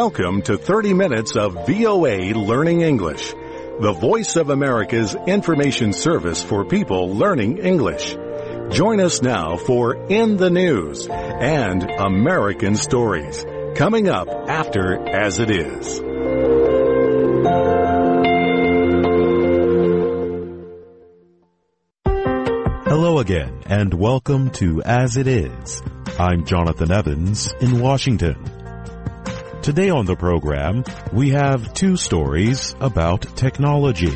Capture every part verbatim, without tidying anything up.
Welcome to thirty minutes of V O A Learning English, the voice of America's information service for people learning English. Join us now for In the News and American Stories, coming up after As It Is. Hello again, and welcome to As It Is. I'm Jonathan Evans in Washington. Today on the program, we have two stories about technology.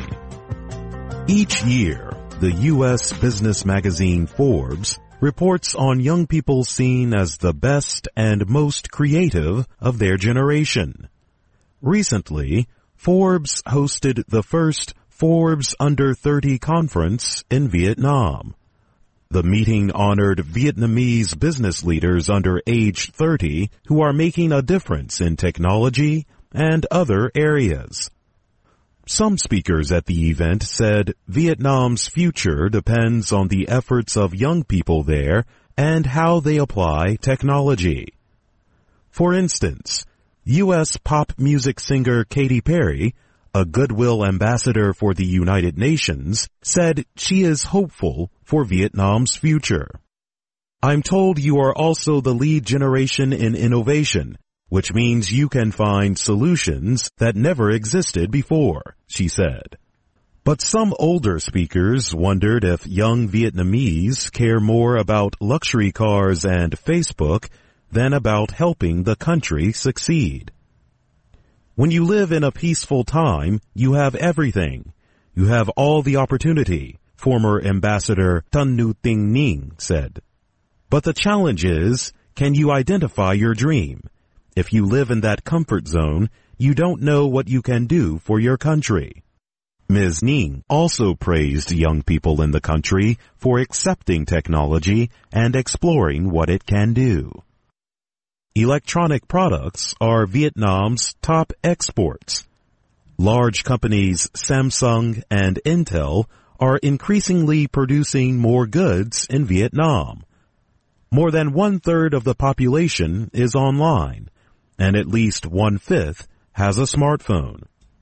Each year, the U S business magazine Forbes reports on young people seen as the best and most creative of their generation. Recently, Forbes hosted the first Forbes Under thirty conference in Vietnam. The meeting honored Vietnamese business leaders under age thirty who are making a difference in technology and other areas. Some speakers at the event said Vietnam's future depends on the efforts of young people there and how they apply technology. For instance, U S pop music singer Katy Perry, a Goodwill ambassador for the United Nations, said she is hopeful for Vietnam's future. I'm told you are also the lead generation in innovation, which means you can find solutions that never existed before, she said. But some older speakers wondered if young Vietnamese care more about luxury cars and Facebook than about helping the country succeed. When you live in a peaceful time, you have everything. You have all the opportunity, former Ambassador Tan Nu Tinh Ning said. But the challenge is, can you identify your dream? If you live in that comfort zone, you don't know what you can do for your country. Miz Ning also praised young people in the country for accepting technology and exploring what it can do. Electronic products are Vietnam's top exports. Large companies Samsung and Intel are increasingly producing more goods in Vietnam. More than one-third of the population is online, and at least one-fifth has a smartphone.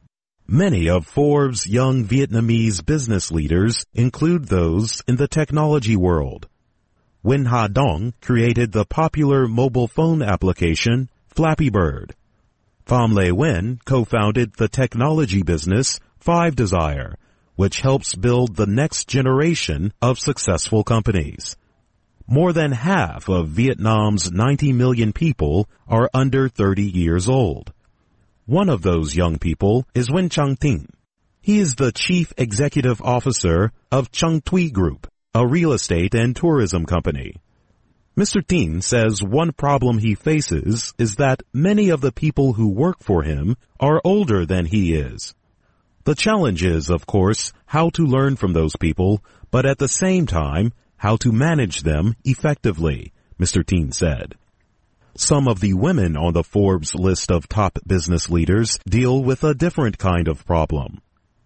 Many of Forbes' young Vietnamese business leaders include those in the technology world. Nguyen Ha Dong created the popular mobile phone application Flappy Bird. Pham Le Nguyen co-founded the technology business Five Desire, which helps build the next generation of successful companies. More than half of Vietnam's ninety million people are under thirty years old. One of those young people is Nguyen Trang Tinh. He is the chief executive officer of Trang Thuy Group, a real estate and tourism company. Mister Tin says one problem he faces is that many of the people who work for him are older than he is. The challenge is, of course, how to learn from those people, but at the same time, how to manage them effectively, Mister Tin said. Some of the women on the Forbes list of top business leaders deal with a different kind of problem.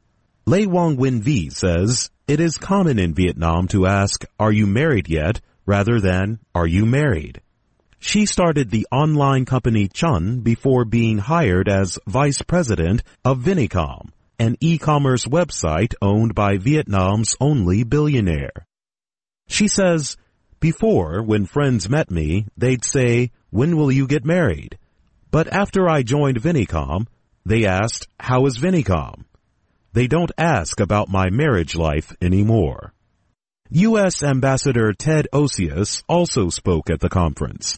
Lê Quang Nguyen Vi says, it is common in Vietnam to ask, are you married yet, rather than, are you married? She started the online company Chun before being hired as vice president of Vinicom, an e-commerce website owned by Vietnam's only billionaire. She says, before, when friends met me, they'd say, when will you get married? But after I joined Vinicom, they asked, how is Vinicom? They don't ask about my marriage life anymore. U S Ambassador Ted Osius also spoke at the conference.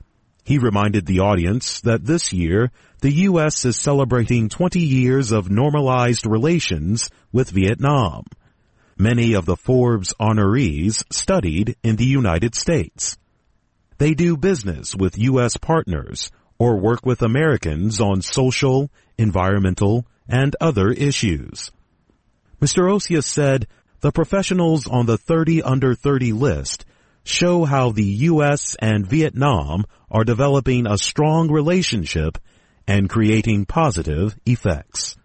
He reminded the audience that this year, the U S is celebrating twenty years of normalized relations with Vietnam. Many of the Forbes honorees studied in the United States. They do business with U S partners or work with Americans on social, environmental, and other issues. Mister Osius said, the professionals on the thirty under thirty list show how the U S and Vietnam are developing a strong relationship and creating positive effects.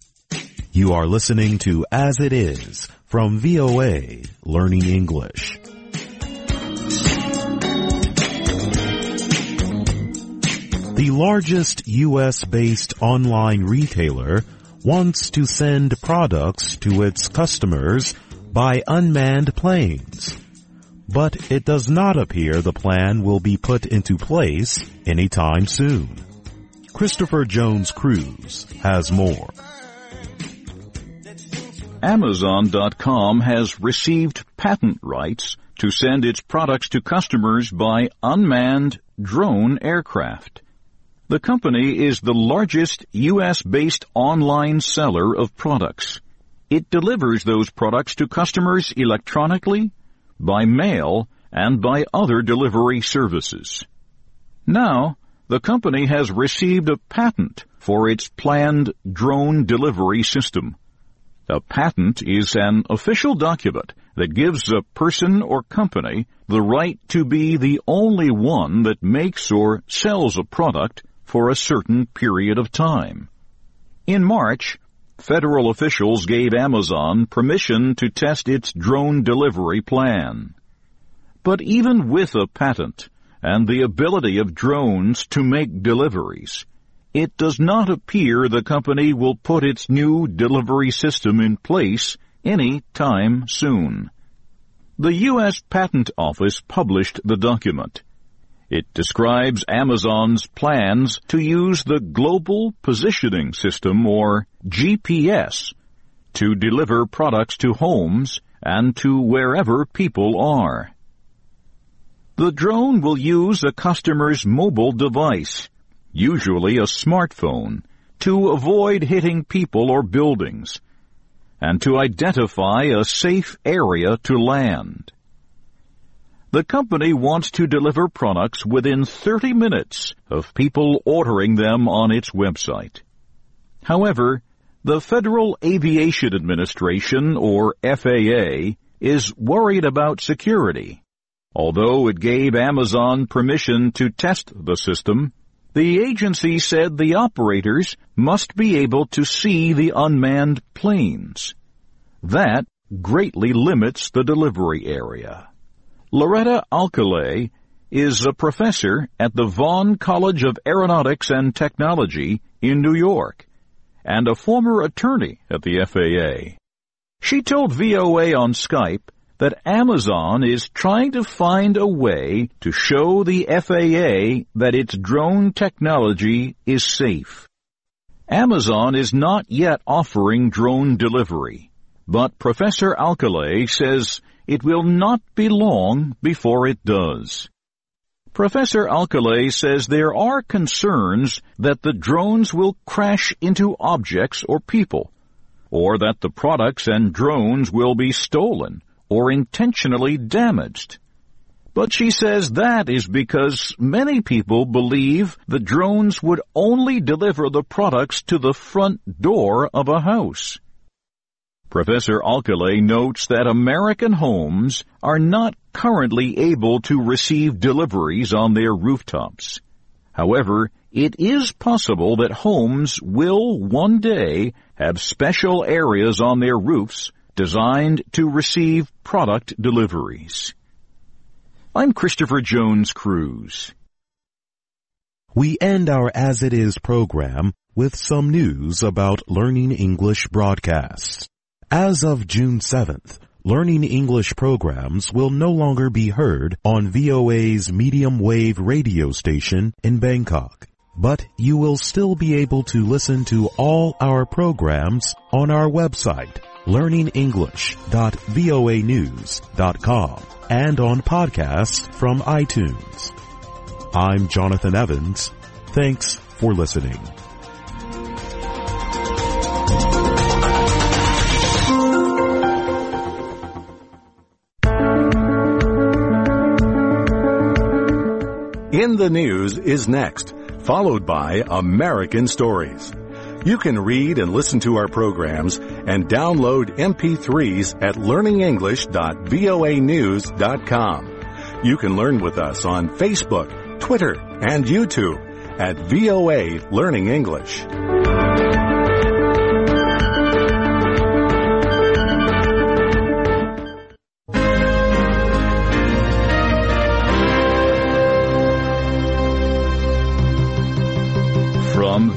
You are listening to As It Is from V O A Learning English. The largest U S-based online retailer wants to send products to its customers by unmanned planes. But it does not appear the plan will be put into place anytime soon. Christopher Jones Cruz has more. Amazon dot com has received patent rights to send its products to customers by unmanned drone aircraft. The company is the largest U S-based online seller of products. It delivers those products to customers electronically, by mail, and by other delivery services. Now, the company has received a patent for its planned drone delivery system. A patent is an official document that gives a person or company the right to be the only one that makes or sells a product for a certain period of time. In March, federal officials gave Amazon permission to test its drone delivery plan. But even with a patent and the ability of drones to make deliveries, it does not appear the company will put its new delivery system in place any time soon. The U S Patent Office published the document. It describes Amazon's plans to use the Global Positioning System, or G P S, to deliver products to homes and to wherever people are. The drone will use a customer's mobile device, usually a smartphone, to avoid hitting people or buildings, and to identify a safe area to land. The company wants to deliver products within thirty minutes of people ordering them on its website. However, the Federal Aviation Administration, or F A A, is worried about security. Although it gave Amazon permission to test the system, the agency said the operators must be able to see the unmanned planes. That greatly limits the delivery area. Loretta Alcalay is a professor at the Vaughn College of Aeronautics and Technology in New York and a former attorney at the F A A. She told V O A on Skype that Amazon is trying to find a way to show the F A A that its drone technology is safe. Amazon is not yet offering drone delivery, but Professor Alcalay says it will not be long before it does. Professor Alcalay says there are concerns that the drones will crash into objects or people, or that the products and drones will be stolen or intentionally damaged. But she says that is because many people believe the drones would only deliver the products to the front door of a house. Professor Alcalay notes that American homes are not currently able to receive deliveries on their rooftops. However, it is possible that homes will one day have special areas on their roofs designed to receive product deliveries. I'm Christopher Jones Cruz. We end our As It Is program with some news about Learning English broadcasts. As of June seventh, Learning English programs will no longer be heard on V O A's medium wave radio station in Bangkok, but you will still be able to listen to all our programs on our website, learning english dot voa news dot com, and on podcasts from iTunes. I'm Jonathan Evans. Thanks for listening. In the News is next, followed by American Stories. You can read and listen to our programs and download M P threes at learning english dot voa news dot com. You can learn with us on Facebook, Twitter, and YouTube at V O A Learning English.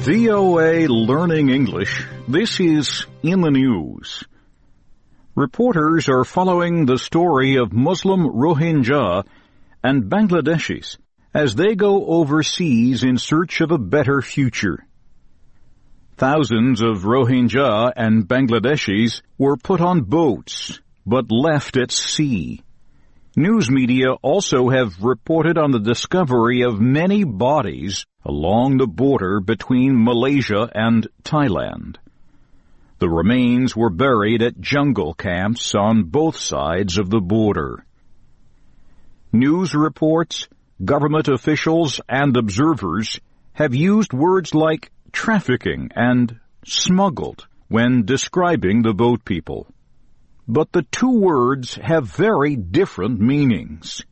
V O A Learning English, this is In the News. Reporters are following the story of Muslim Rohingya and Bangladeshis as they go overseas in search of a better future. Thousands of Rohingya and Bangladeshis were put on boats, but left at sea. News media also have reported on the discovery of many bodies along the border between Malaysia and Thailand. The remains were buried at jungle camps on both sides of the border. News reports, government officials, and observers have used words like trafficking and smuggled when describing the boat people. But the two words have very different meanings.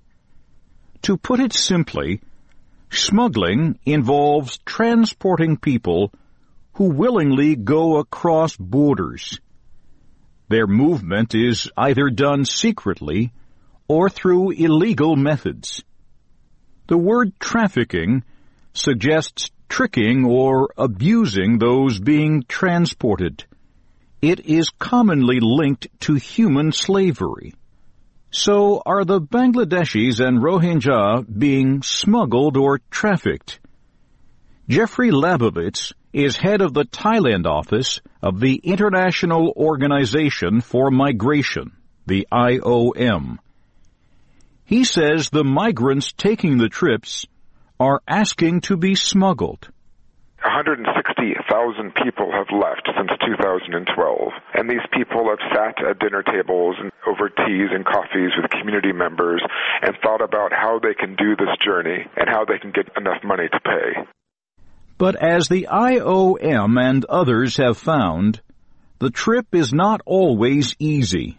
To put it simply, smuggling involves transporting people who willingly go across borders. Their movement is either done secretly or through illegal methods. The word trafficking suggests tricking or abusing those being transported. It is commonly linked to human slavery. So are the Bangladeshis and Rohingya being smuggled or trafficked? Jeffrey Labovitz is head of the Thailand office of the International Organization for Migration, the I O M. He says the migrants taking the trips are asking to be smuggled. one hundred sixty thousand people have left since two thousand twelve, and these people have sat at dinner tables and over teas and coffees with community members and thought about how they can do this journey and how they can get enough money to pay. But as the I O M and others have found, the trip is not always easy.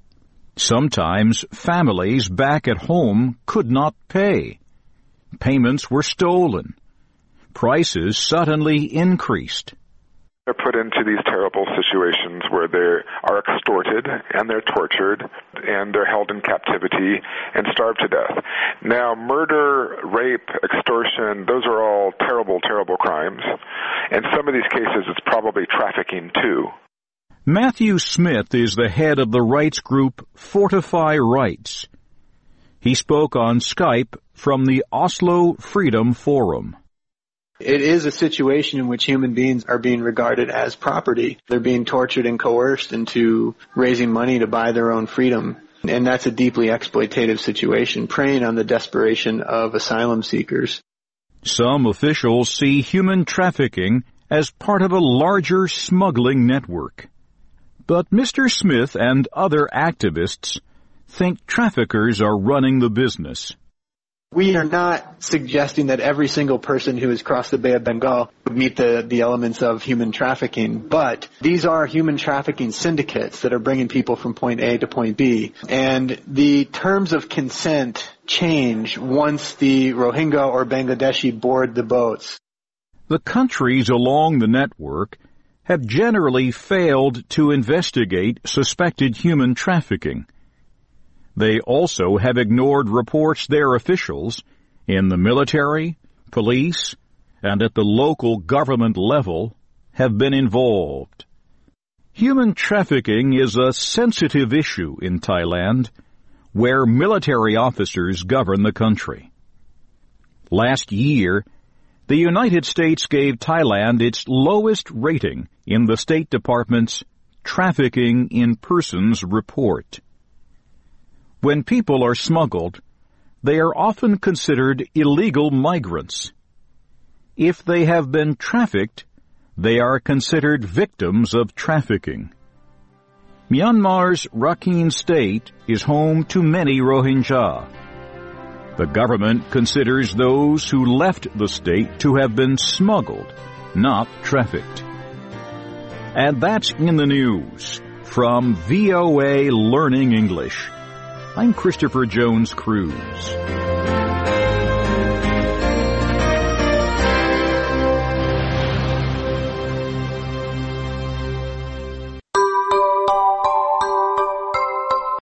Sometimes families back at home could not pay. Payments were stolen. Prices suddenly increased. They're put into these terrible situations where they are extorted and they're tortured and they're held in captivity and starved to death. Now, murder, rape, extortion, those are all terrible, terrible crimes. In some of these cases, it's probably trafficking too. Matthew Smith is the head of the rights group Fortify Rights. He spoke on Skype from the Oslo Freedom Forum. It is a situation in which human beings are being regarded as property. They're being tortured and coerced into raising money to buy their own freedom. And that's a deeply exploitative situation, preying on the desperation of asylum seekers. Some officials see human trafficking as part of a larger smuggling network. But Mister Smith and other activists think traffickers are running the business. We are not suggesting that every single person who has crossed the Bay of Bengal would meet the, the elements of human trafficking, but these are human trafficking syndicates that are bringing people from point A to point B. And the terms of consent change once the Rohingya or Bangladeshi board the boats. The countries along the network have generally failed to investigate suspected human trafficking. They also have ignored reports their officials in the military, police, and at the local government level have been involved. Human trafficking is a sensitive issue in Thailand, where military officers govern the country. Last year, the United States gave Thailand its lowest rating in the State Department's Trafficking in Persons report. When people are smuggled, they are often considered illegal migrants. If they have been trafficked, they are considered victims of trafficking. Myanmar's Rakhine State is home to many Rohingya. The government considers those who left the state to have been smuggled, not trafficked. And that's In the News from V O A Learning English. I'm Christopher Jones Cruz.